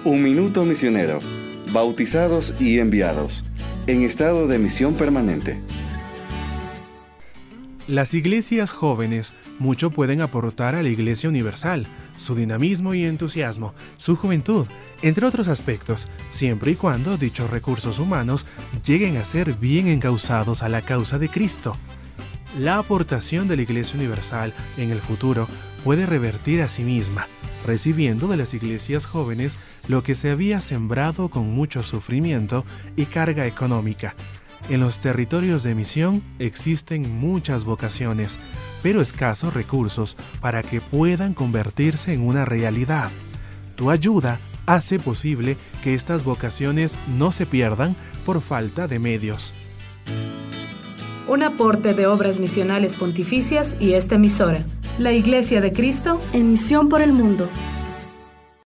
Un minuto misionero. Bautizados y enviados. En estado de misión permanente. Las iglesias jóvenes mucho pueden aportar a la Iglesia Universal, su dinamismo y entusiasmo, su juventud, entre otros aspectos, siempre y cuando dichos recursos humanos lleguen a ser bien encauzados a la causa de Cristo. La aportación de la Iglesia Universal en el futuro puede revertir a sí misma, recibiendo de las iglesias jóvenes lo que se había sembrado con mucho sufrimiento y carga económica. En los territorios de misión existen muchas vocaciones, pero escasos recursos para que puedan convertirse en una realidad. Tu ayuda hace posible que estas vocaciones no se pierdan por falta de medios. Un aporte de Obras Misionales Pontificias y esta emisora, la Iglesia de Cristo, en misión por el mundo.